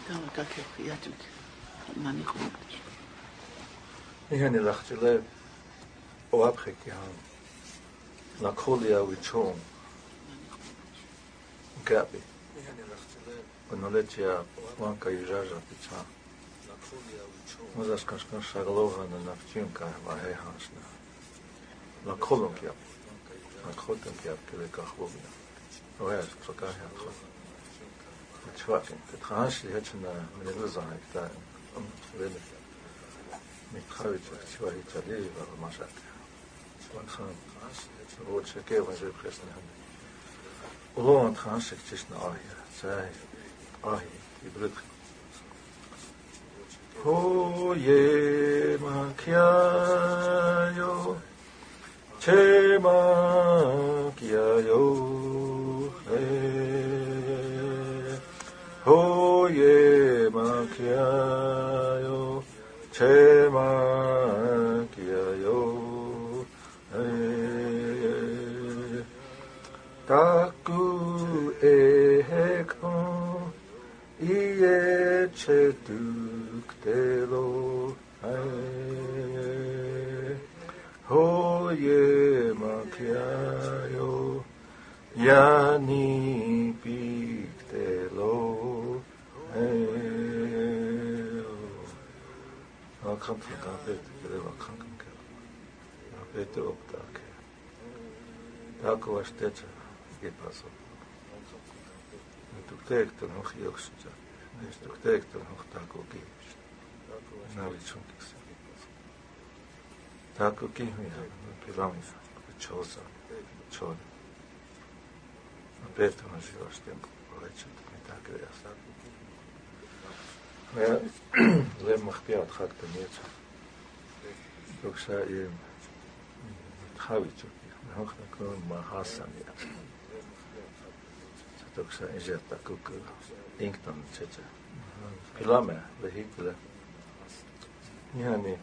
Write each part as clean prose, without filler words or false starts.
אני הלכתי לאוהבחק לקוליה ויצ'ום גבי ונולדתי wanka i żarza pica. Możesz kanskon szaglowa na nawcinka wahehasna. Na kolon kiap. Na kotem kiap kile kachwobna. Oes przokahia tcho. Tchwakin. Tchashli hechna meneluzahik ta wele. Mitchavit tchwahi tali wa mashak. Tchwan rot sheke wa je khesna. Ulon tchashik tishna ahia. Sai ahia. Ibruk. 호예 마키아요 제마키아요 호예 마키아요 제마키아요 다쿠 에헤콘 이에 체득대로 호예 마키아요 야니 빅대로 칸프가 베트 그래와 칸칸케 베트 없다케 다고 와스테차 이게 봐서 tukteektel nog joksuja. Dus tukteektel nog tako kiimus. Navi chunkis. Tako kiimia, pilamisa, chosa, chod. Peto na živostem, povečet, mi tako jasa. Ja, lem mahpiat hakta nieca. Dok sa je havičuk, noh na kon mahasan ja. Doksa injetta kuku inkton tsecha pilame vehikle yani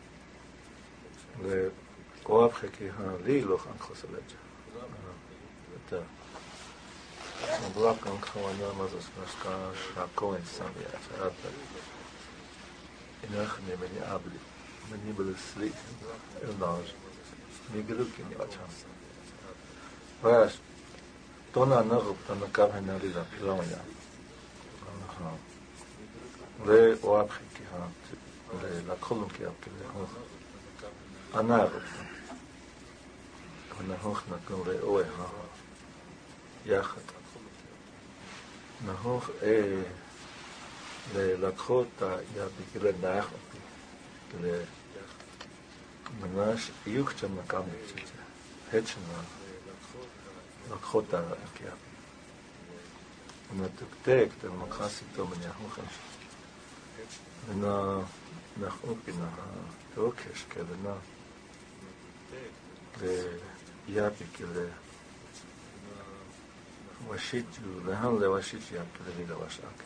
le koafheki ha lilo han khosaleja ta blakon khwana mazas naska shakoin samia ata inach ne meni abli meni bel sleep elnaj migelukin ya chans vas Tona nagub tana kabhena lila pilawaya. Le oabkhiki ha le la kolumki apkele ho. Anagub. Kana hoch na kon le oe ha. Yachat. Na hoch le la khota ya bikle nach. Le manash yukcham na kamit. Hechna. לקחותה הקיאה. ומתוקתק, תלמקחסי טוב מניחוכש. ונח-אופינה, תאוקש כבנה. ויאפי כלה. ושיטו, להן לושיטו יאפי ללילה ושאק.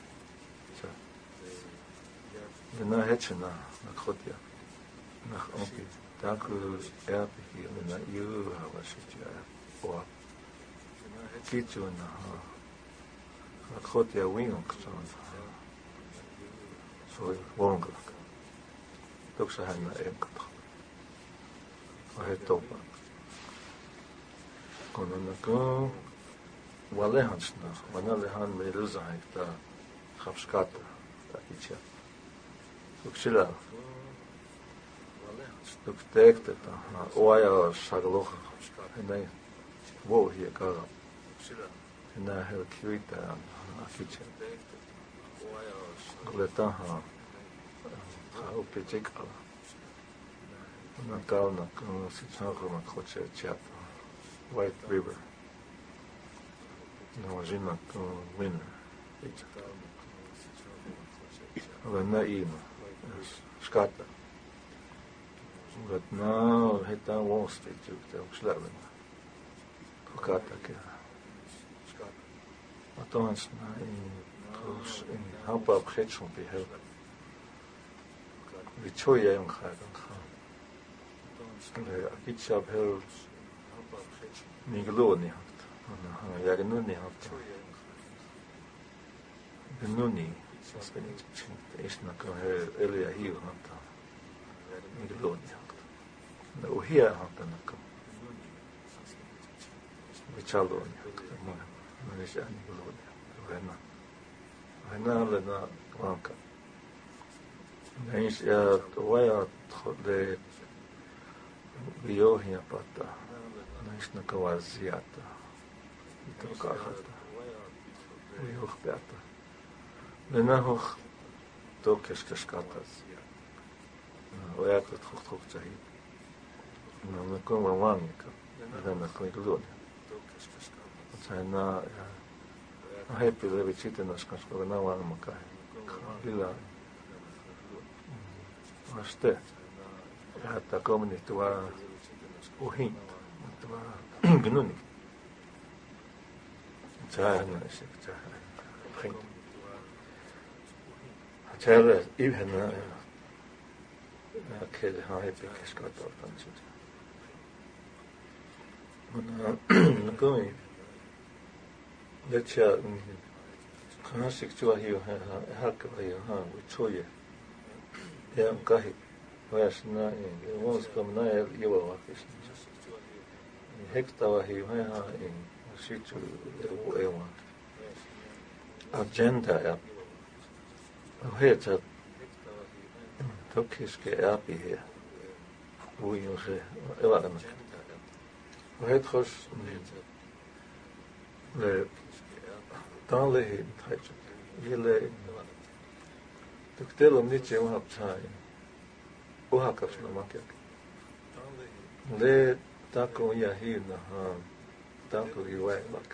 ונה הצ'נה, לקחותיה. נח-אופי, תאקו יאפי כלה, יו הושיטו יאפי. Kichuna, Lakhotia Winokson, so Wongak, Doxahana Emkat, I had Topa. Kononako, Walehansna, Wanalehan Meduzahik, the Hapskata, the Icha. Duxilla, Duxdekta, Oya Shaglocha, and I, whoa, here, Gara. Na hel kiwita akicha gleta ha upechek ala na kauna ko sichako na khoche chat White River na wajina ko winner icha ale na ima skata but now heta Wall Street juk te uksleven kokata ke Althans, in help op Getsel be helpen. We choy je gaan. De iets op heel niet geloven had. Ja, genoeg niet had. Genoeg niet. Isnakan öliä hiuhanta. Miglonia. No hier hantanaka. Vichalonia. No is ani glonia. Vena lena kwanka. Neis ja toya de biohia pata. Neis na kawaziata. Itokahata. Bioh beata. Lenahoch tokes kaskatas. Ojakot hoch tsahi. No me como wanka. Nada con glonia. Tsana happy levi chitenas kanssa na wanka. Lila. Aste. Hatta komni tuva uhin. Tuva gnuni. Tsana shik. Tjäle ihena kelle haippi keskatortan sitä. Mun koi letja kanasik tuohio hakava jo choje. Ja kahi vas na vos kom na jo vakis. Hektava hi in situ ewa. Agenda ja. Heter Tokiske erpi her. Hoe je ze eladen. Het gos le dan le heen tijds. Je le tuktelom niet je op zijn. Ohakas na makjak. Le tako ja hier na han. Tako je wijlak.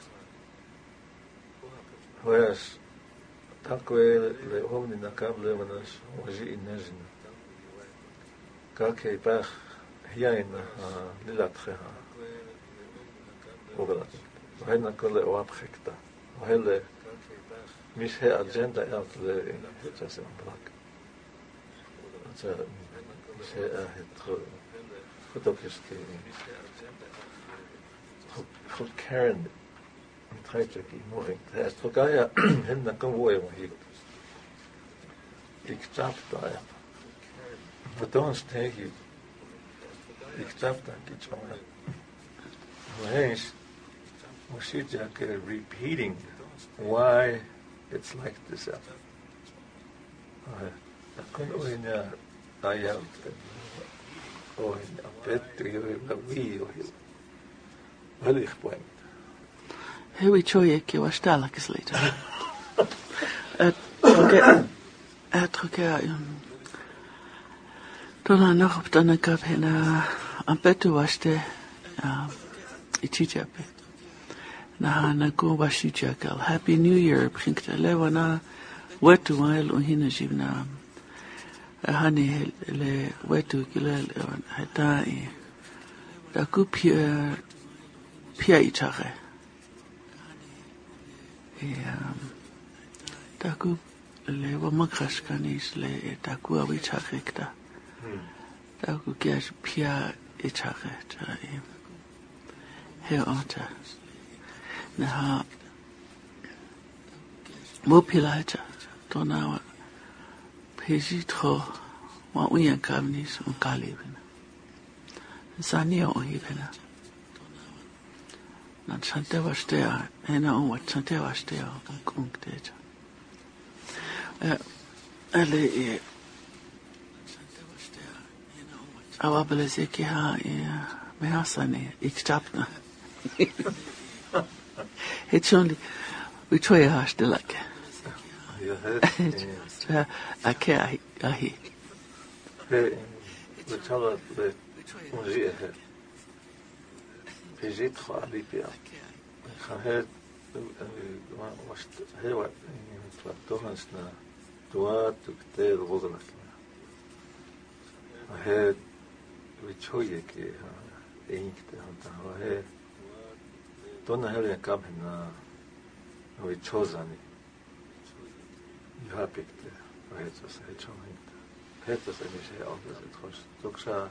Hoes tako le homni na kable vanas oji inezin. Kake bach hierin lilatche ogelat. Ohena kole oapchekta. Ohele mis he agenda out le hetjas en blak. Mis he het goed op is goed kern. Trijtjek in morgen. Het is toch ja hen na kan woe maar hier. Ik stap daar. But don't stay here. Ik stap daar iets van. We should just repeating why it's like this. Dat kan ook in daar oh in bed je wie wel ik point. Hui choyeki was täälläkin liitä. Tuolla nog op dan kap hena ampetu waste ichichape. Na go washichakal. Happy New Year. Bringt lewana wetu wail hina jibna. Hani le wetu kile hatai. Da kupia pia ichare. Taku le wamakras kanis le taku awichakta. Taku kias pia ichakta. He ota. Na mopilaita tona pejitro wa uyan kamnis un kalibena. Sania o hibena. Nan sante vastea, ena on wat sante vastea kunkteet. Alle awabele seki ha me hasane ikstapna. It's only we try haste like. Ja, akai ahi. We tell the onzie Pejit Khalipia. Khahed was heel wat toegangs na doa tukter rodelijk. Het wichoye ke enkte hanta he donna hele kabhen na wichozani. Ja pikte. Het was het zo niet. Het was niet heel anders het was. Toksa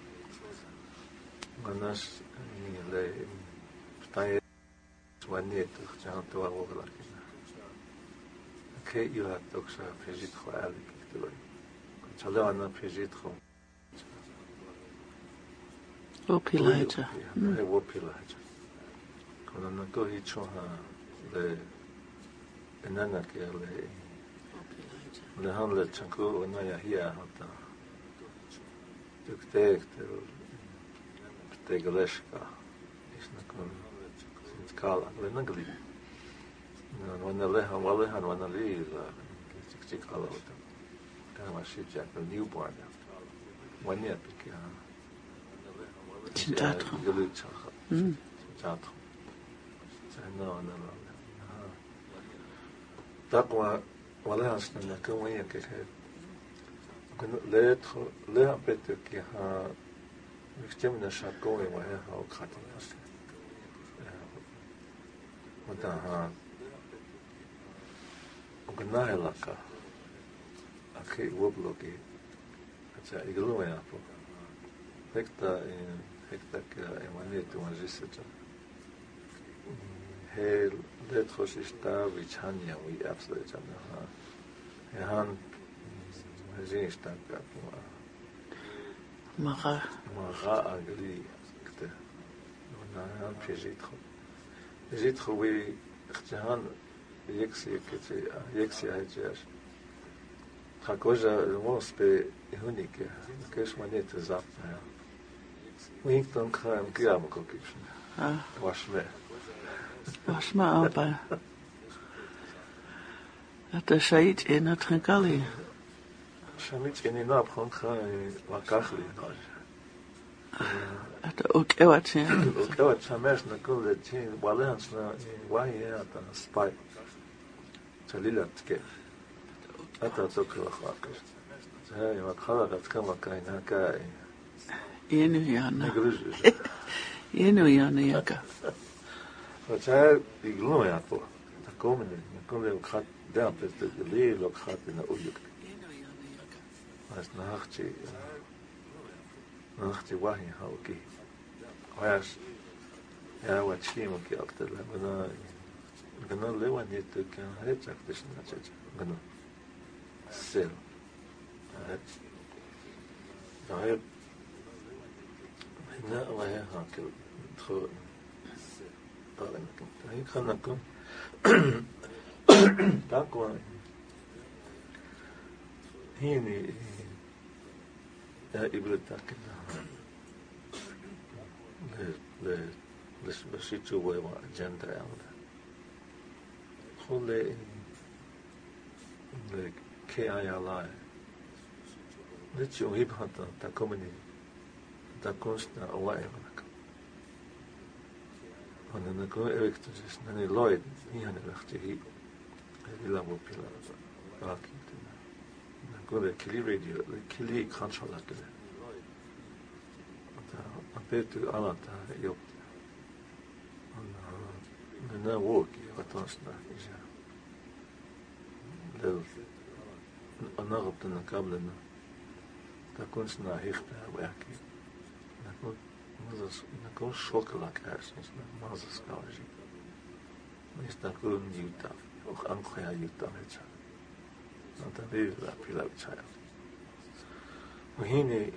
Manas le stai swannet janto avogla. que il a donc ça fait trop à l'équipe. Ça là on a fait trop. Opilaja. He wopilaja. Quand on a cohi choha le enana que le han le chanku ona ya hia hata. Tuktek te galeshka. Isna kon skala le nagli. Wana lehan walehan wana li la tikala ota. Kama shija ko newborn. Wanya pika. Chintatro. Chintatro. No. Takwa wala asna na kawaya ke kun le apet ki ha victim na shako e wa ha o khati as wata ha ogna elaka akhe wobloki acha iglo ya po hekta que emane tu majiseta he let khosista vichania we absolutely ha han majista ka Maga. agli kte na han pejit we اختهان يكسي هجاش خاكوجا الموس بهونيك كيش مانيت زابنا وينكتون كان كيام كوكيش واشما أبا أتشايت إنا تنقلي شميت إني نابخون خان وكاخلي أوكيوات شماش نقول لتين والانسنا واهي هذا سباي تليلت كيف أتذكر أخاكش هاي ما خلقت كما كاين هكا ينو يانا يكا فهاي يقولون يا طول تقوم نقول لهم خات دام تدلي لو خاتنا أولك بس نختي واهي هاوكي وياش يا واتشي مكي أكتر لما قلنا لي وانيت كان هيك أكتشنا قلنا سيل هاي هنا وهي هاكل دخول طالع هاي خلناكم تاكو هيني يا إبلتك بشيتو ويوا أجندة يعني خلي كي آيالاي نتشو هيبهاتا تاكومني تاكونشنا أواي منك أنا نكون إريكتوجيس ناني لويد هيهاني لختي هي إلا موبيلا باكي نقول كلي راديو كلي كونترول كده أبيتو أنا تا يوب أنا ووكي وطنشنا إجا لل أنا غبتنا قبلنا تكونشنا هيختا وياكي نكون شوكولا كاش نسنا مازس كاوجي نكون يوتا أخ أنخيا يوتا هيتشا أنت بيلا بيلا بتشايل وهنا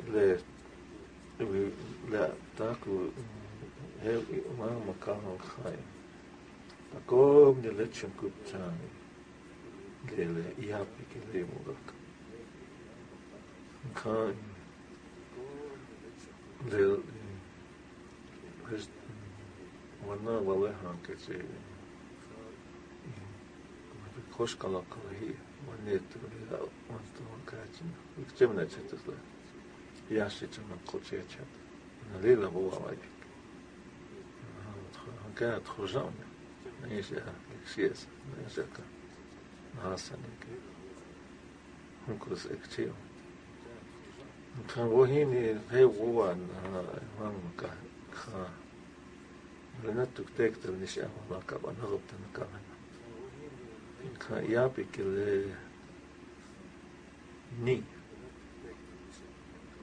لا تاكو هي ما مكان خاي تاكو من اللي كوبتاني ليه يابي كلي مودك كان ليه بس وانا والله هانكتي خوش كلا هي ونيت ولا وانت وكاتنا وكتبنا تشتغل ياشي تمن قوتي تشت ليلة هو وايد كانت خرجان ايش سياسة ايش كان ناسا نك هنكرس اكتيو كان وهيني هي هو ان هانك خا لنتك تكتب نشأ الله كبا نغبت نكمل كان يابي كل ني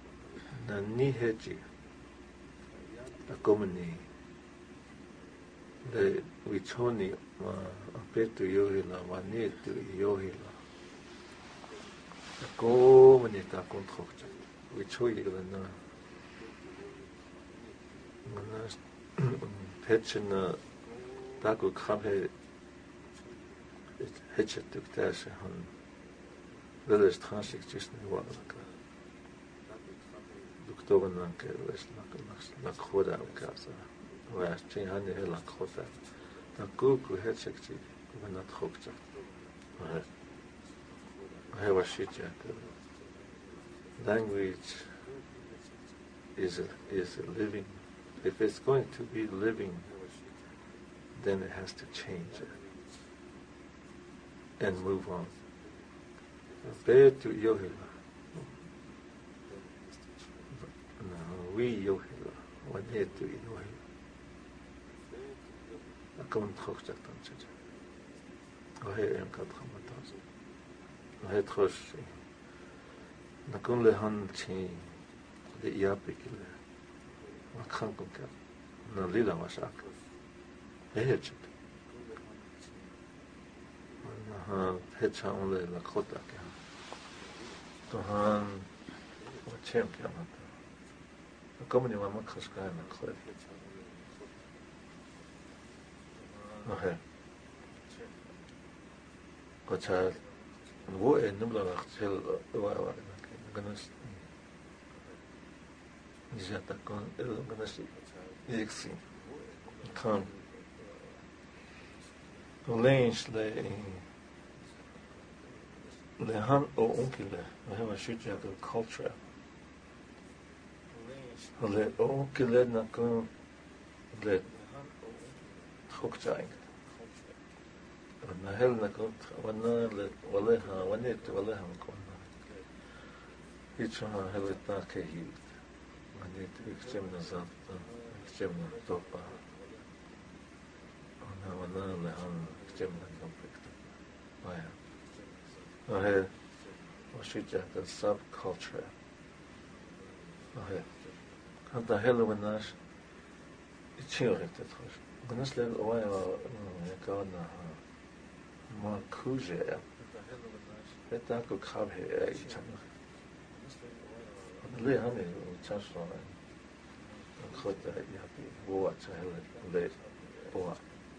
ني هجي أكمني le wichoni ma apetu yohila wanetu yohila ko manita kontrokta wichoi na manas petchena taku khabhe hetchetuk tashe han veles transik tjusne walaka doktoren nanke les nak khoda ukasa was chin han hela khoda taku hetchekti vanat khokta I was shit. Language is a living. If it's going to be living, then it has to change it and move on. Betu yohila. We yohila. Wanetu yohila. Akon trochtak tanchaj. Ohe en kadchamatas. Ohe troshi. Nakun lehan chi de iapikile. Wakhankunka. Na lila wasak. Ehechit. Hecha only la kota ke. Tohan wachem ke amata. Komuni mama khashka na khod. Ohe. Kocha wo numla khel wa ganas. Nizata kon ganas exi. Kan Lens le han o onkele, we hebben een stukje uit de culture. Le onkele na kun le trokzaing. Na hel na kun wana le waleha wanet waleha kon. Iets van hel het na gehield. Wanet ik stem na zat, ik stem na topa. Wana le han stemmen conflict. Ahe, washitja the subculture. Ahe, kanta hele wanash ichiorek het hosh. Ganas le oya yakana ma kuje. Eta ko khabhe ichana. Le hane chashwa. Khota yapi boa chahele le boa.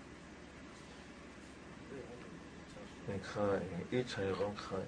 Ik ga iets aan rond gaan.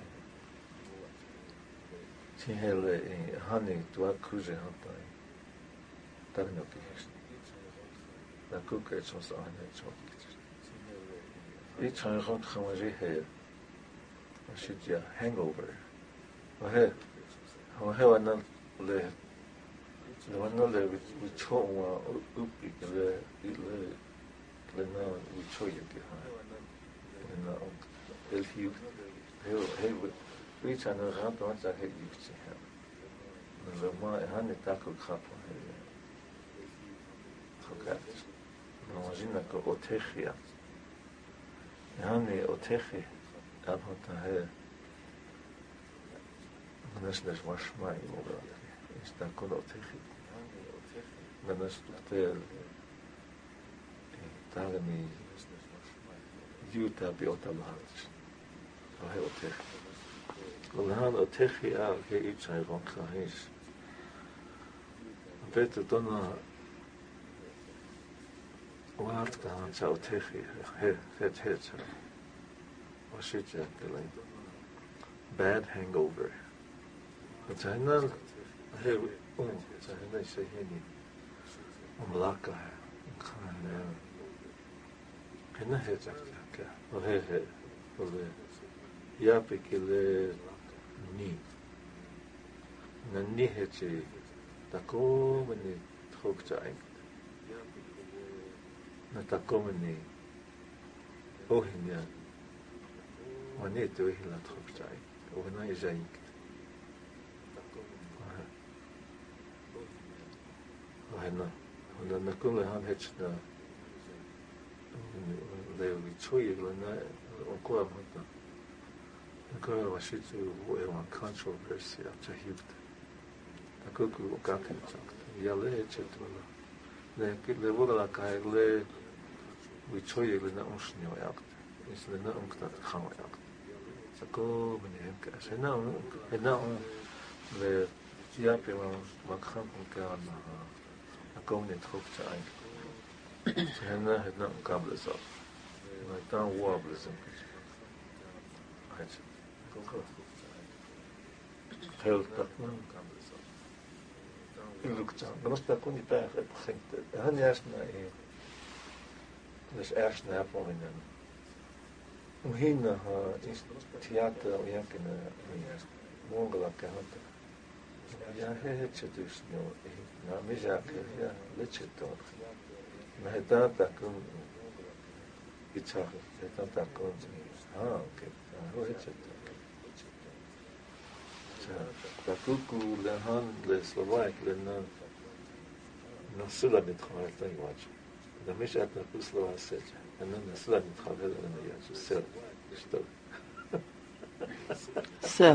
Die hele honey door kruisen had daar nog eens. Daar kook het zoals aan het zo. Iets aan rond gaan we zeggen. Als je ja hangover. Maar hoe dan le wanneer we chowa upik le nou we choye en el hield heel iets aan een rand want daar heeft iets te hebben. En maar hij niet tak ook gehad van hij nou zien dat otechia. Hij niet otechi dat had hij net was maar is dat kon otechi. Dan is het veel daar niet Juta biotabahats. Ohe otech. Olhan otechi al ke itzai ronka his. Beter donna waard gaan zou otechi het. Was zit je alleen? Bad hangover. Het zijn dan heel zijn nee zeg je niet. Omlaka. En het zegt Ohe, yapikile ni. Na ni hechi, tako meni trokzaing. Na tako meni ohinya. Wanet ohila trokzaing. Ohina izaing. Ohina. Ohina nakule han hechna. Le choye na okoa mata. Okoa washitu ewan controversy achahivt. Takuku okaken chakt. Yale chetula. Le vogala kai le we choy le na unsnyo yak is le na unkta khang yak sa ko mene ka sa na le ya pe ma khang ka na ko ne trop ta ai sa na het na kabel so na ta wa blesem ai ko heel dat man kabel so lukta mas ta ko ni pa het han erst na dus ergens naar Polen. Omheen is theater en ja kunnen mogelijk hebben. Ja, het is dus nu. Na mijzaak ja, letje toch. Maar het dat kan iets zeggen. Het dat kan. Oké. Hoe het het? Dat ook de hand de Slovak de na sula met gewoon dat je da مش أتنا كل سلوى السجع أننا سلا نتخاذ هذا لنا يا سل اشتغل سل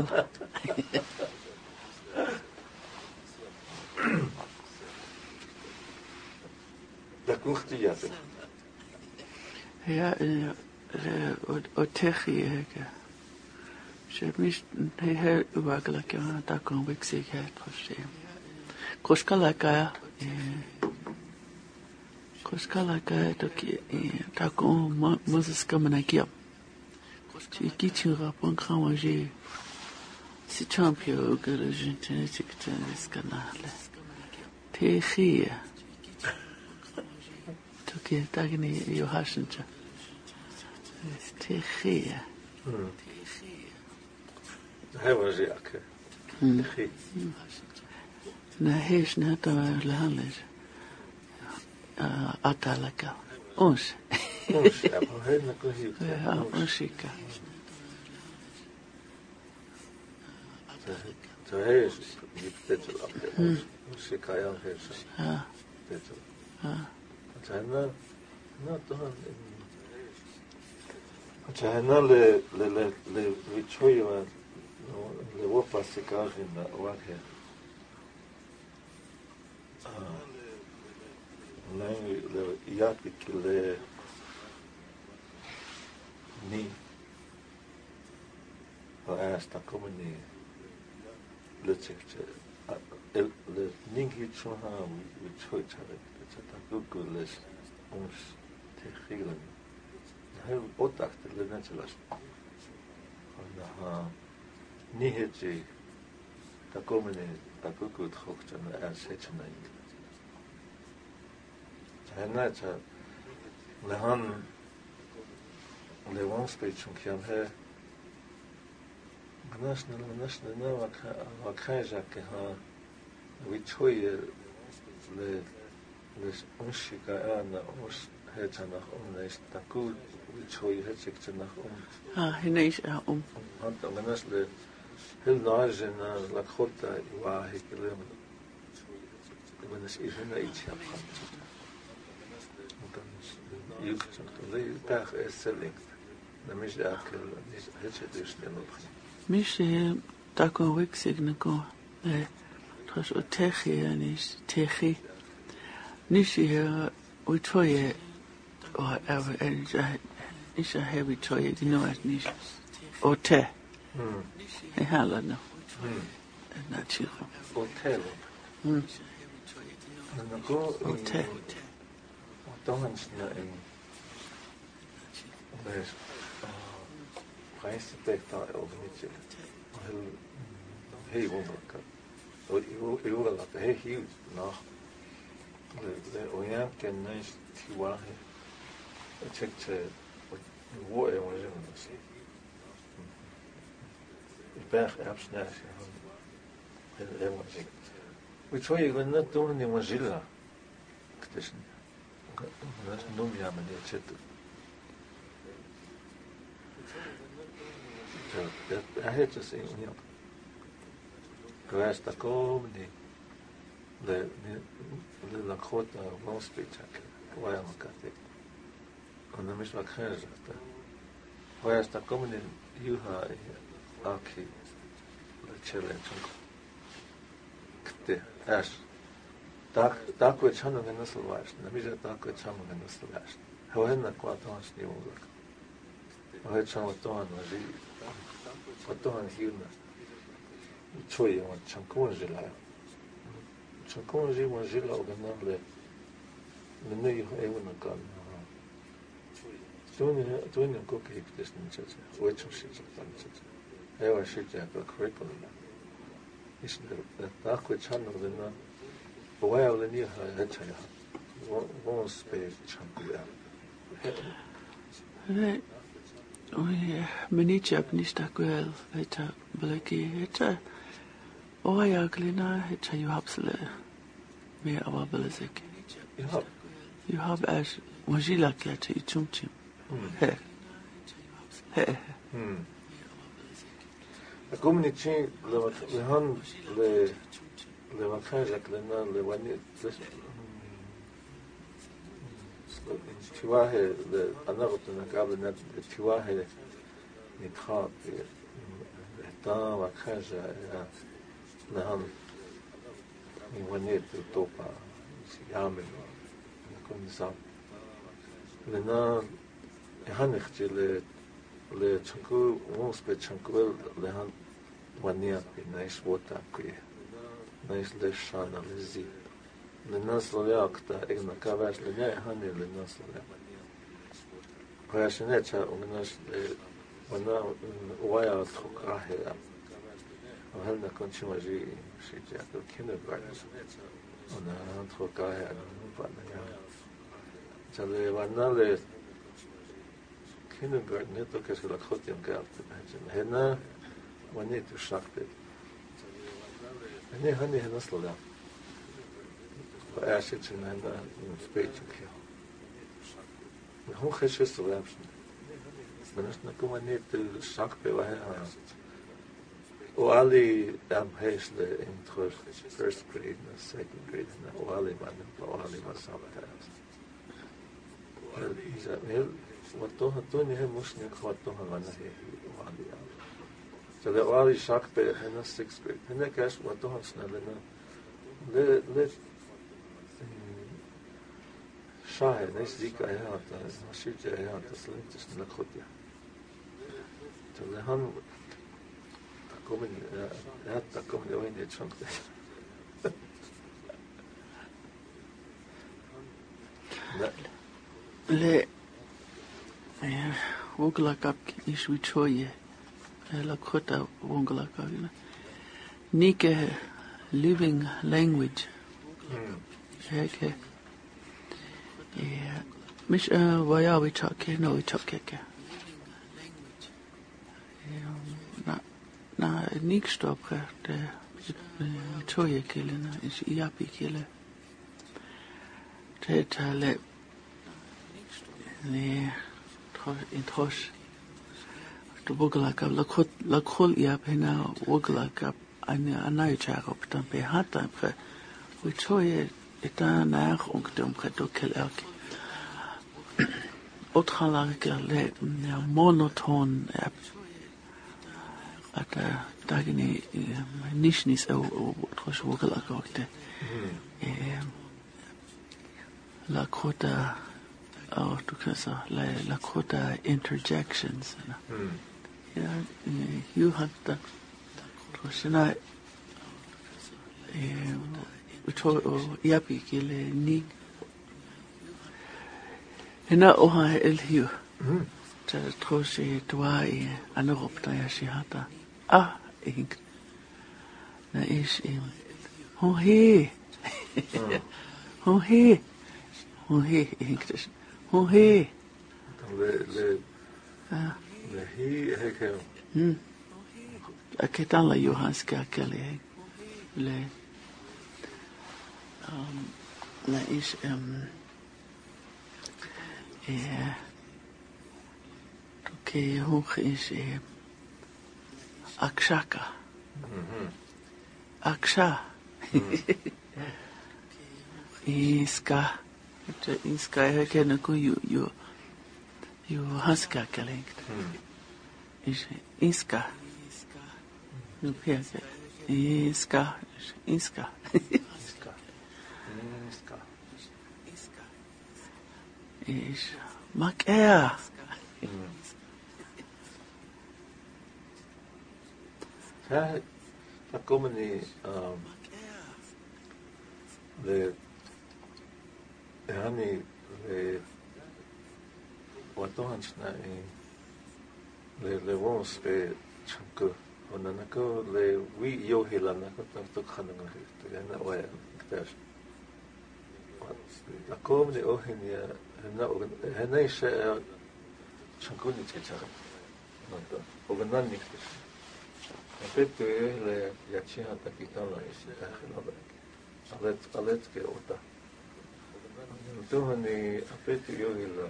لك اختيارك Ja, og tekje jeg. Så mist her uvagelik ja, da kan vi se her trosse. Koskalaga Koskalaga to ki ta ko Moses kamanakia. Ti kichira pon kramaje. Si champion que le genetique tennis canale. Tekje. To ki tagni yo hasnja. Tekje. Hij was jak. Tekje. Na hees na ta lahanes. Atalaka. Ons. Ons, ja, maar hij na ko hiu. Ja, onsika. Så hij is dit te op. Ons kan ja hees. Ja. Dit. Ja. Så na toch Chana le vichoyo le wopa sikaji na wake le yapi le ni esta como ni le chekche le ningi choha vichoyo chale chata gugules uns techilen heel otachter le netzelas. En niet het je, daar komen daar ook goed gekocht en er zitten niet. En net le han le wons beetje kan he. Gnas na wat krijgen ke ha. We choye le onshika aan ons het nach onleest dat goed choy het zich nach Hineis want dan is le heel naas en la khota wa hekilem dan is even iets heb gehad dan is je dag is selling dan is dat het dus nog mis tako week signako tras o techi anis techi nisi uitvoje is a heavy toy, you know, as niche. Or te. I have no. Not sure. Hotel. Or te. Dans na in. There's prijsdekta organisatie. Heel wonderlijk. Ik wil dat heel huge nog. De oyan ken nice tiwahe. Ik checkte wo was in. Ik ben ergens naar. We try to not do any Mozilla. Das noem ja maar dit zit. Hij heeft het in ja. Geweest dat komen die de Lakota Wall Street check. Waar je elkaar kijkt. En dan is wat gezegd. Geweest dat komen die Juha Aki de challenge. Kte as. Tak we channel in this last. Na mi tak we channel in this last. هوهنا قواتون سنيمولك وهي شامتون وزي قواتون هيونا شوية وشانكون جلايا شانكون جي وجلا وغنام له من نيو ايونا كان توين كوك هيكتس نيتشا ويتشو شيتشا تانتشا ايوا شيتشا كريكولم is dat goed channel dan wel in hier het ja gewoon space channel nee meni Japanese tak wel het blakkie het ja glina het je habsle meer aber belzek you have as wajila ket ichumchim he الكوميونيتي لهن لمكانك لنا لوني تواهي أنا قلت لك قبل نت تواهي نتخاط إهتام وكذا لهن يوني توبا يعمل يكون نظام لنا يهنختي le chanku uns pe chanku le han wania pe nice water que nice le shana le zi le nas lo yakta egna kavas le ne han le nas lo kwashne cha unas wana waya trokahe وهل نكون شي ماجي شي جاكل kindergarten ona trokahe ana جالي وانا le kindergarten net ook as ek goed in geld imagine hena wanneer tu shakte nee hani hena sloda ja shit in hena in speech okay hoe gesche sloda mas na como net shakte wa o ali am hesle in first grade na second grade na o ali was sabtas وطوها توني هي مشنك وطوها وانا هي وعلي فلي وعلي شاك بي هنا 6th grade هنا كاش وطوها سنة لنا ل شاهر نيش ديك ايهاتا ماشيج ايهاتا سلمتش نلقوديا فلي هن تقومني وين يتشنك لا wongelakap is wichoye la kota wongelakap nike living language heke mish waya we talk no we talk ke na nik stop de wichoye kelena is iapi kele tetale ne in trosh to boglakap lakhol ya pena boglakap anay charop tan pe hata pre we choye eta nach ungdom predokel erk otralanke le monoton at dagini nishnis o trosh boglakap la kota du kan säga Lakota interjections. Ja, you had the troshina yapi kile ni hena oha elhiu ta troshi twai anaropta ya shihata ink na is ho he ink Hoe he? Le he heke. Ek het aan la Johans kerkele. Le la is okay, hoe is Akshaka. Aksha. Iska. Iska heke na ku you haska gelenkt. Is Iska. Nu pese. Iska. Is Makea. Takomani le hani le watohansna le wons pe chanko onanako le wi yo hilana ko to khananga to yana wa ktash takomani ohinia hena isha chanko ni tchara nanta oganan niktis Apetu le yachiha takitala isi alet ke ota. Tuhani apetu yohila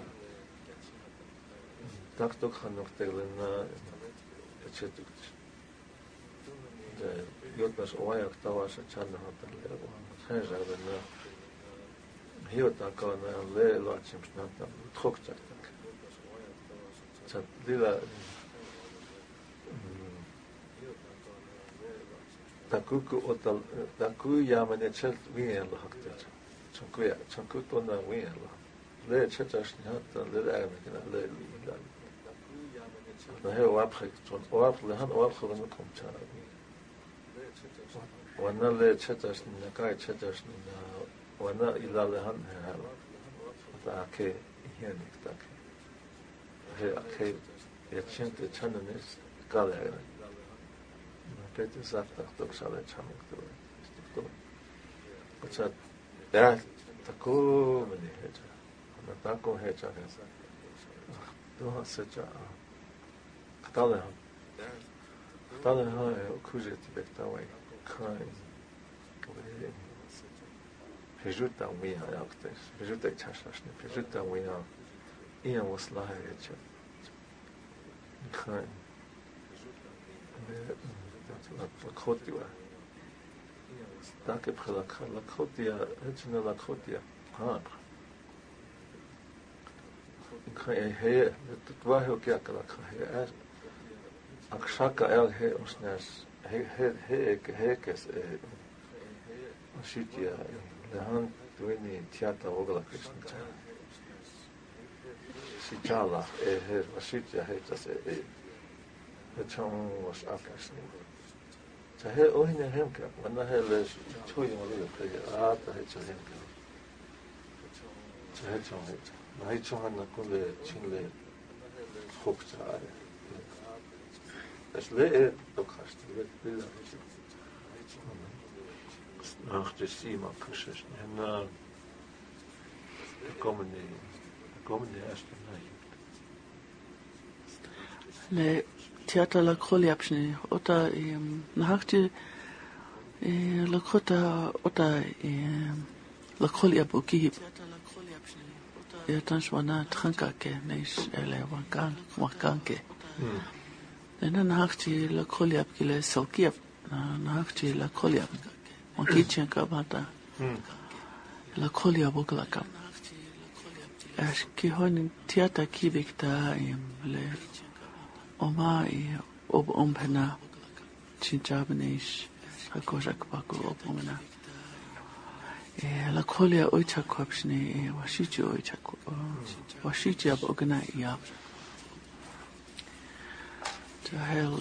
taktok hanok teglena etchetuk. Jotnas oayak tavasa channa hatalle senjagdena hiotakana le loachimsnanta trokchaktak. Chat lila taku yamane chelt wien la haktet chanku tona wien la le chetash hatta le amekna le la na he wapkhik ton wapkh le han wapkh le kom chana wana le chetash na kai chetash na wana ila le han ha ta ke hianik tak he ke yachente chananes kale Peter sagt doch sale chamuk to. But that tako mani hecha. Na tako hecha hesa. Do hasecha. Katale ha kuje tibekta wai kai. Pejuta wia yaktes. Pejuta chashashne. Pejuta wia. Ia wasla hecha. Kai. Lakhotia. Danke für Lakhotia. Hätte eine Lakhotia. He, das war ja auch gar Akshaka he usnas kes Shitia. Lehan tuini theater ogla Krishna. Shichala he Shitia he das Chong was afgasni. So he ohine hemka. Wana he les choy mo le ta he chemka. So he chong he. Na he chong na kule chingle khokcha. Es le to khast le le. Nach de sima kushes. Na kommen die erste Le Theater la Kroli abschni. Ota nachti la Krota ota la Kroli abuki. Ja tanshwana tranka ke neish ele wakan ke. Dann nachti la Kroli abkile salkiap. Nachti la Kroli ab. Wankitchen kabata. La Kroli abuklaka. Ash ki honin theater kibikta le Oma ompena chinjabanish hakoshak baku opomena. La kolia oichakwapshni washichi oichak washichi ab ogana yab. To hell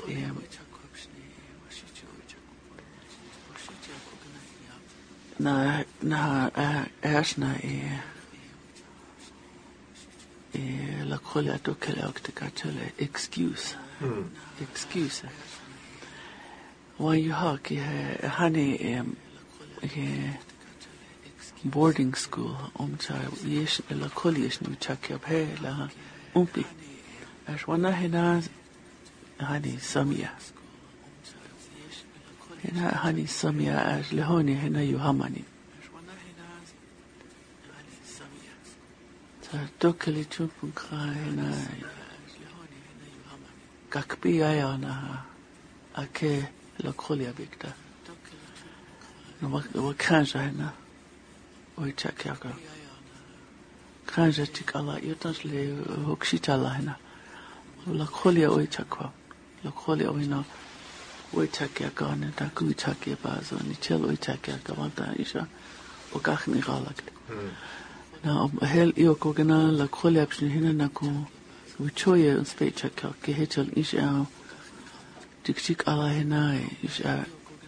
na ashna la kolia to kele excuse. When you hawk honey boarding school yesh la kolia nu chakya bhe la umpi as wana hena honey samia hena honey samia as lehoni hena yuhamani Dokeli chumpun kraina kakpi ayana ake la kolia bikta no wakanja hena oichakyaka kanja tikala yotans le hokshitala hena la kolia oichakwa la kolia oina oichakyaka ne taku chakya bazo ni chelo oichakyaka wanta isha okachni galak Na hel io kogana la kolapsni hina na ko wichoye specha ka ke hetel isha tik ala hina isha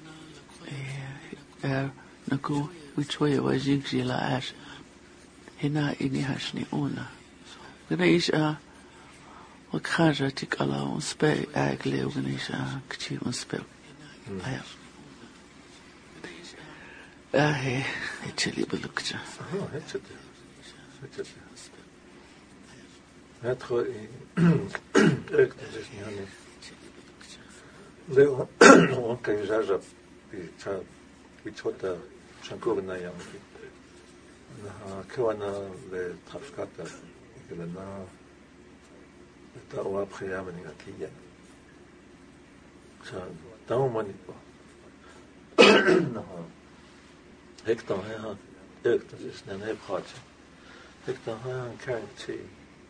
na ko wichoye wa jingji la ash hina ini hashni ona gana isha wa khaja tik ala on spe agle organisha kchi on spe aya هتشلي بلوكجا هتشلي هتخو اكتجسني هني لو وانك يجاجب بيتشا بيتشوتا شنكورنا يامي نها كوانا لترفكاتا لنا لتاوا بخيامني اكيا شان داوماني با نها هيك هيها اكتجسني هني بخاطر هيك هيها كانتي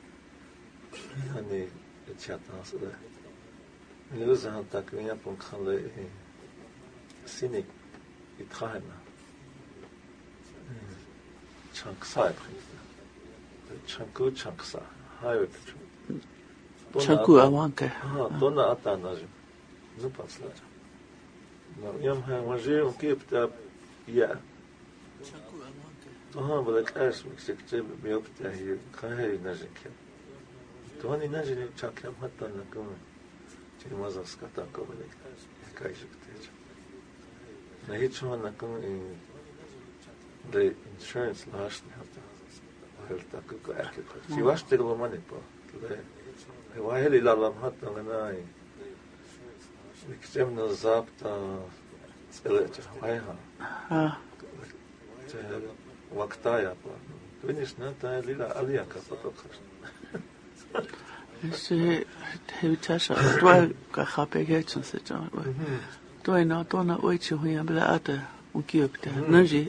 يعني تشاتنا صدق نلوزها تاكويا بونخلي سينيك يتخاهنا چانكسا چانكسا هاي چانكو اوانكه دونا اتا ناجم نو باسلاجا يوم هاي ماجي وكيبتا يا بدك ايش مكسكتي بيوبتا هي كاهي ناجم كيب تواني ناجي چاكيام حتى نكون چي مازاسكا تاكو بلك كايشكتي نهي شو نكون the insurance last hafta hel takuko akit si washte lo mani po le wa heli la lam hatta ngai iktem na zapta speleta waiha te waqta ya po tunis na ta lila alia ka to khas se hevitasha toi ka khape getsun se ta toi na tona oichi huya bla ata ukiopta naji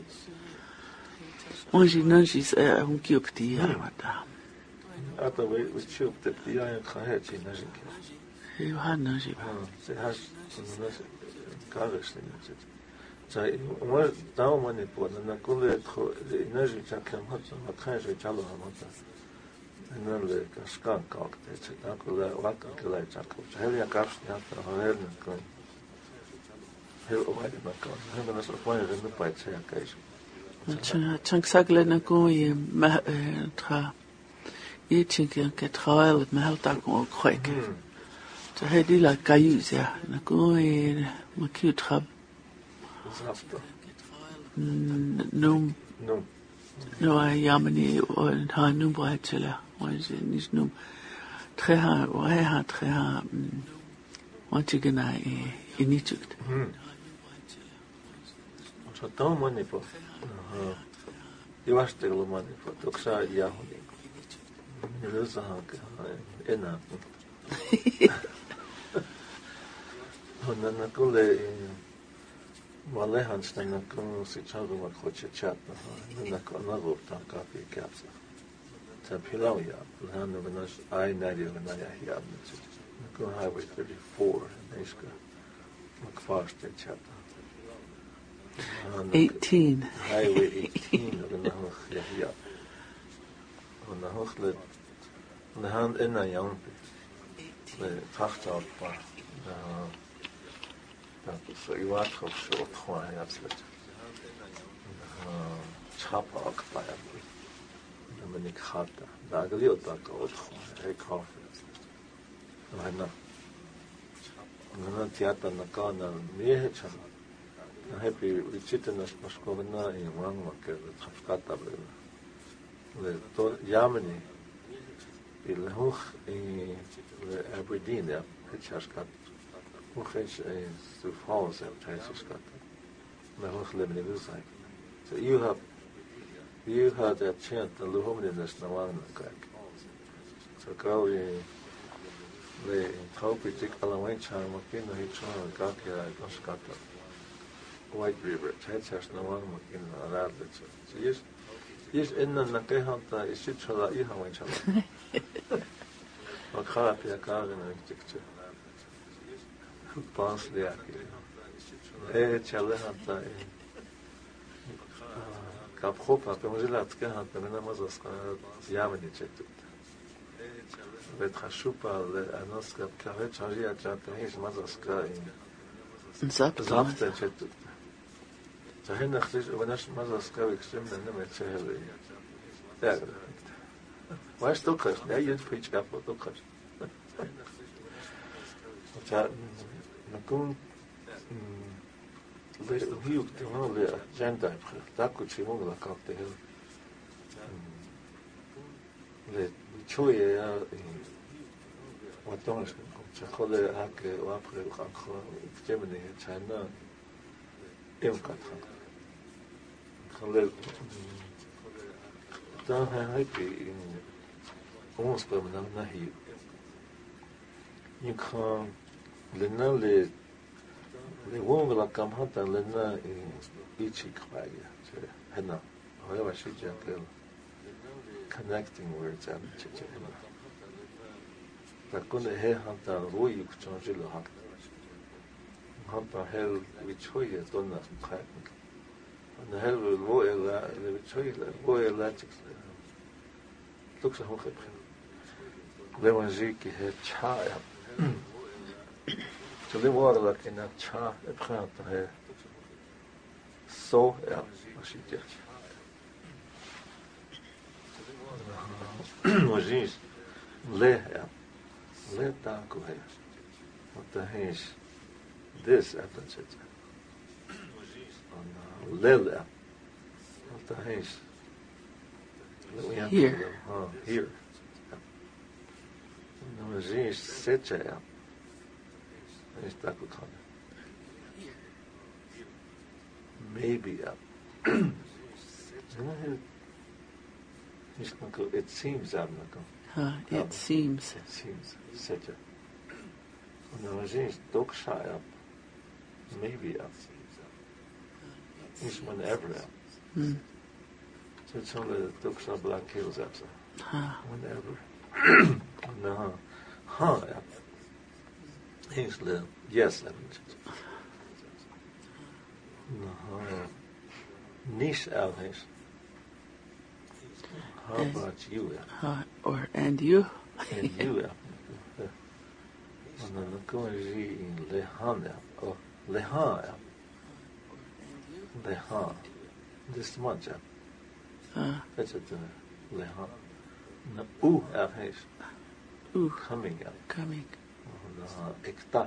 Onji nanjis unkiopti amata. Ata we chiopte dia en khahechi najin. He han najin. Se has karesni najin. Sai umar daumani po na kule tro najin chakam hatsa makhaje chalo hamata. Nale kaskan kakte se takula waka kula chakam. Helia karsni hata haerna kon. Hel oai na kon. Hena nas oai na pai se akais. Chanksagla na ko ye tra ye chinki ke trail me halta ko kwek ta hedi la kayusia na ko ye makyu trab no ay yamani o ha num boatela was nis num treha o ha treha wantigena initukt so tomani po Iwaste glumani po toksa yahuni. Nilusa hanke ena. Honna kule malehan stana kun si chagu ma khoche chatna. Na kona gupta kafi kapsa. Ta pilau ya, lana vanas ai nadi na ya. Ko highway 34 neska. Makfaste chatna. 18. Highway 18 of the Nahoch Yahya. On the Hochlet, on the hand in a young the Tachtal Bar. That was a Iwatro short one, absolutely. Chapa by a Dominic Hata. Dagliota got a coffee. I know. I'm not yet on the corner, Mihecha. happy richitnas maskovna in wangmaker tafkata le to Germany il hoch in Aberdeen ja hechaskat hoch is zu Falls hechaskat na hoch leben in Israel so you had that chant the luminous na wangmaker so go le topic alawencha makino hichon gakia goskata White River, Chachas Nawang in Radlitz. Yes, in the Nakehanta is Chitchala Ihawanchala. Makapia Kagan and Picture. Pansliaki. Chalehanta kaphopa pemozilacka también mazas yameni chetu betkhashupa anoska kavet chajia chatmis mazaska zapta chetu zahen nakhtish wanash mazaska vikshimna nemecheli ja weißt du kannst ja jetzt pitch gab du kannst ja nakun le hiuk te le agenda tako chimo la kapte le choye ya watons chakole hak wapre khanko gemene chana emkat khale dan happy ons per na hi you kan le wong la kam hata le na ichi kwaya hena hoya shi jakel connecting words and chiche takun he hata roi ku change le hak hata hel which hoye donna khat and hel wo ela which hoye wo ela chik looks a hoch le wan ziki he cha so le war la kena cha e prata he so ja was ich jetzt Mojis le taku he what the he's this happens it le what the he's here here Mojis secha ja is taku kan maybe it seems it seems such a no is doksha maybe is whenever so it's only doksha black hills whenever no he's the yes no niche out his how about you? Or and you? And you, and I'm going to see in Lehan, or Lehan, Lehan, this much, that's it, Lehan. No, coming up. Coming. Ekta.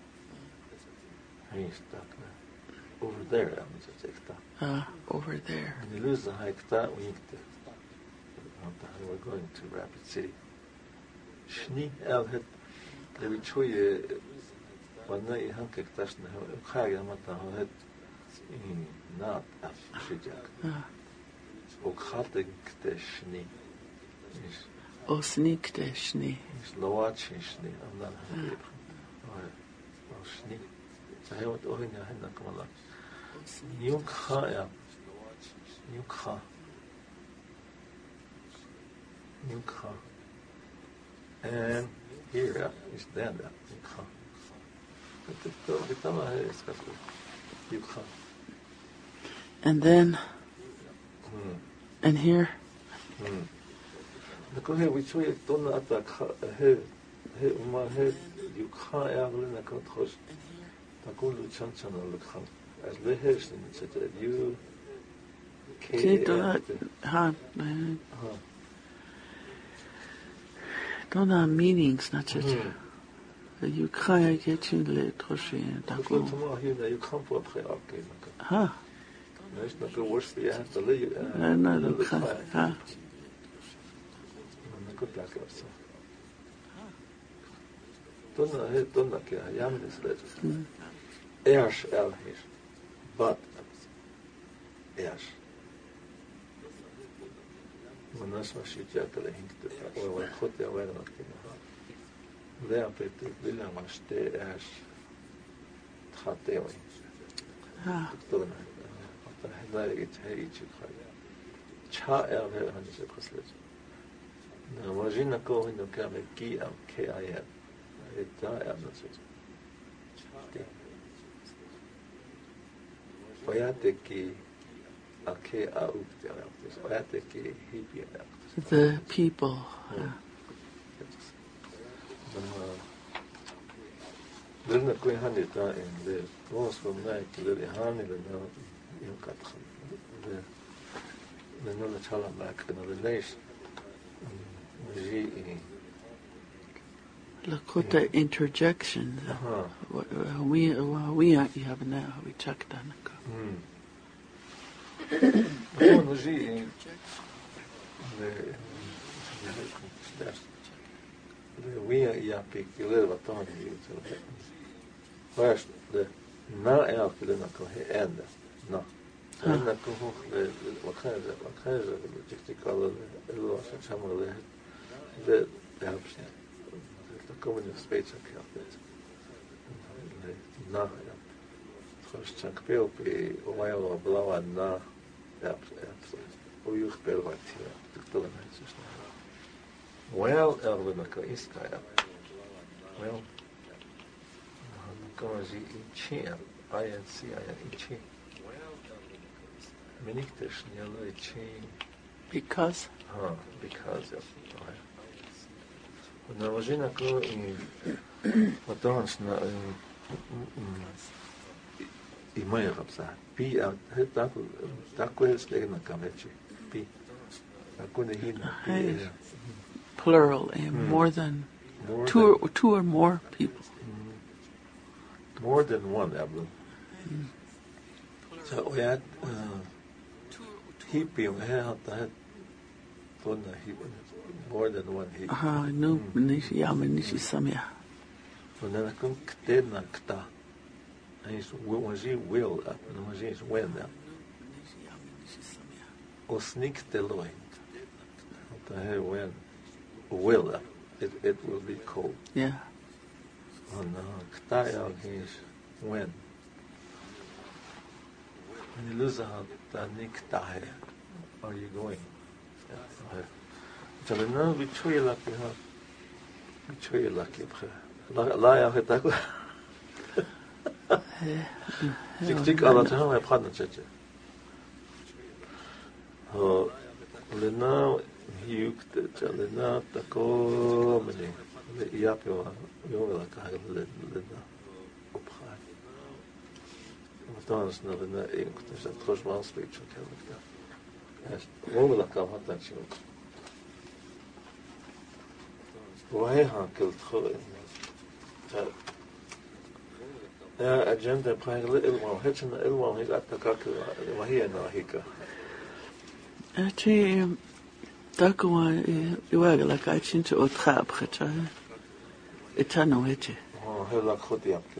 He's stuck over there, it's Ekta. Over there. When you lose the Ekta, we're going to Rapid City. Shni el het le vichoye wanna I hankek tashna khaya mata het in nat af shijak. O khatek teshni. O sneak teshni. Is lowach shni amna heb. O shni. Zayot ohina henna kamala. Yuk khaya. Yuk kha. Yukha. And here is then Yukha. Yukha. And then and here the kohe we show it donna atta he uma he Yukha yaglina kan khos takulu chanchan lukha as the hers in such a you don't have meanings, not just. You can't get in the troche. You can't put up. Huh? It's not the worst you have to leave. No, huh? Good luck. Donna, Yam is letter. Ersh el here. But Ersh. والناس ماشي جاكل هيك وخد يا وين كده لا بيت بلا مشتي اش تخطي وين دكتورنا حتى هذا هيك خايف تشا ال هذا شيء خسرت نواجينا كو انه كان كي ام كي اي ام تا ام نسيت فياتك The people. Lena kuin hanita in the most from night to the honey the no you got the no the chala back the nation Lakota interjection. We aren't have now. We checked on we are picking a little bit. First, the na elke den kan ända. Na. Den kan hoch vad kan det tycker jag det låter som samma det helps. Det kommer ju space och help. Na. Först chunk pelp och vad jag blåa na. Ja. Och ju spel vad det då är så. Well, elven kan iska. Well, como de ichi, INC, ichi. Meniktesh nielo ichi. Because? Because of. Naложена ко и потом и моя рабса. Пи, а такое стегна камечи. Пи. Такое хина. Plural and more than two or more people. More than one, Abdul. So we had hippie, we had more than one hippie. No, nishi samia. So then I couldn't get na kta. And he's when she will up, and when she's when up. Or sneak the loin. When will up, it will be cold. Yeah. Oh no, kta is when. When you lose out, niktahe, are you going? So now we try lucky, huh? We try lucky, la ya hetaku. Tik ala tahu ya partner cheche. Oh, le now hiukte, le now tako mani, le yapio, yo la kahal le na opgaat. Dan is nog een ink, dus dat was wel speech ook heel erg. Hoe dat kan wat dat je ook. Hoe hankelt gewoon. Ja, agenda praat ilmo, het zijn ilmo ik attack maar hier nou hika. Actually, dat gewoon je la kaitsin te otrap geta. Etano hetje. Oh, heel lang goed ja.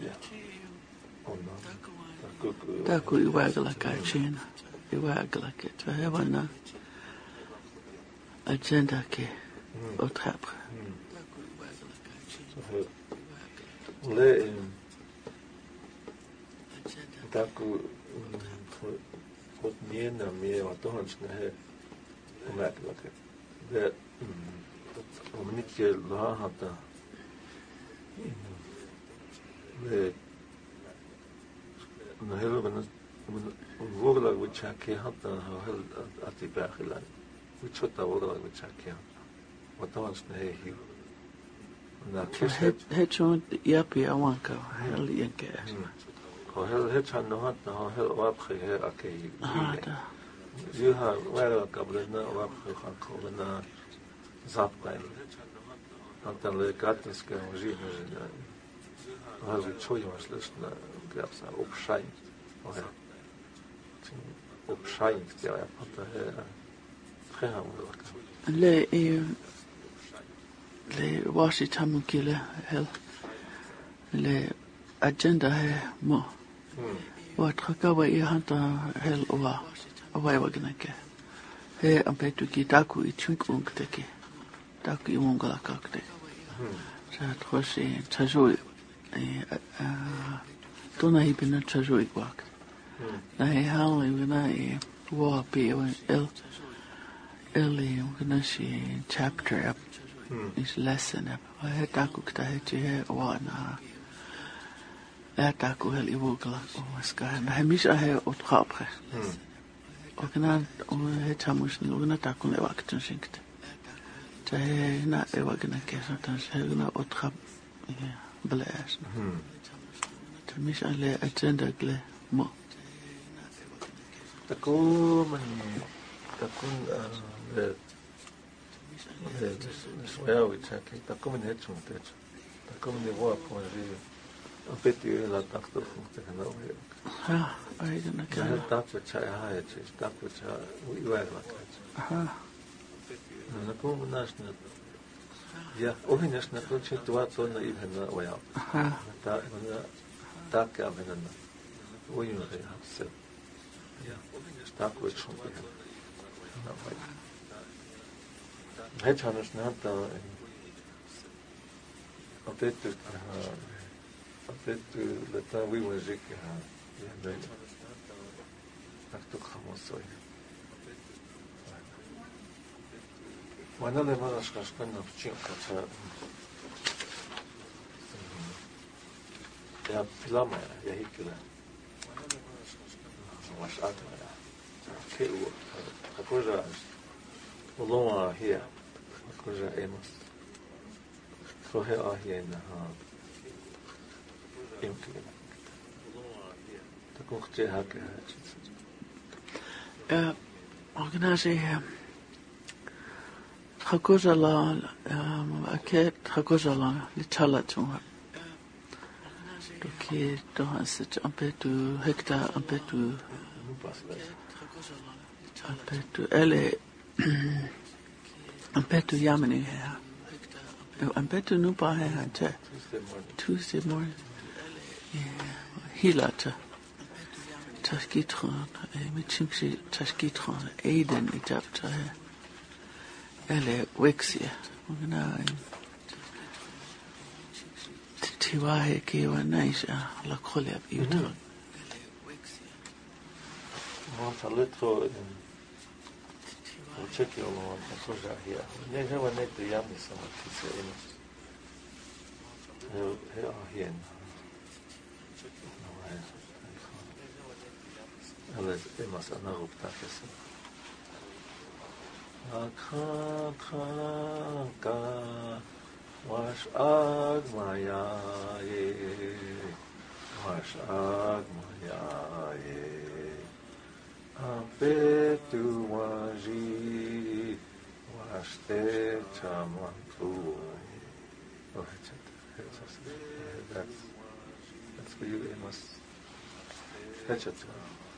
Taku iwagala kachina, iwagala ke twahewana agenda ke otrapre. Le taku wat meer na meer wat toch eens ne opmerkelijk. Dat om niet je la had le na hele van woordelijk wat je had dan heel atibachila. Wat soort woordelijk wat je had. Wat dan is nee hier. Na het zo'n japi awanka heel yanke. Het han nog had heel wat ge oké. Je had wel kabelna wat gaan komen na zaplein. Dan le katniska možina. Als ik zo jongens lust na grabsa opschijnt. Opschijnt ja wat gaan we le Washington kile hel le agenda he mo wat khakawa I hanta hel owa awa gnake he ampetu ki taku I chunk teke taku I mongala kakte sa trosi tsajo tona hibina tsajo ikwak na he hali wina wa pe el wina si chapter is lesson he taku kta he wana taku hel iwogala oska na he misa he otrapre Ogna he tamusni ogna takun evakten sinkte. Te na evagna kesa tan segna otra bläs. Te mis alle agenda gle mo. Takun Sueawi chaki, takun hechum techo. Takun de boa ponji. Apeti la takto funkte kana we. Ha, aidana Ja kana. takto cha ha chis, takto cha uiwa la kacha. Ha, Na kom nasna. Ja, ohinas na to chit wa to na ibna wa. ha, Ta ka bena. Uiwa re hafse. Ja, ohinas takto chum. Na wa. Hechanos na ta apeti leta we was ik ja takto khamosoy. Wana le mara shkashkan na vchinka cha ja pilama ja hikla was atma ja ke u akoja oloma here akoja emos so he ahie na ha imkli takon kje hake ogna se Hakuzala aket hakuzala litala tunga. Doki dohansit ampetu hekta ampetu ele ampetu yamani here. Ampetu nupa here Tuesday morning. Hilata taskitron mitchimsi taskitron Aiden itapta here. Ele wexia ogna tiwahe kiwa naisha la kholia yuta monta letro check your one akoja here ne he wa net yami sama kise emos he ahien ale emas anarup takes Akhanka wash agmayaye apetu waji wash te chamantu. Oh, that's for you, Amos. Fetch it.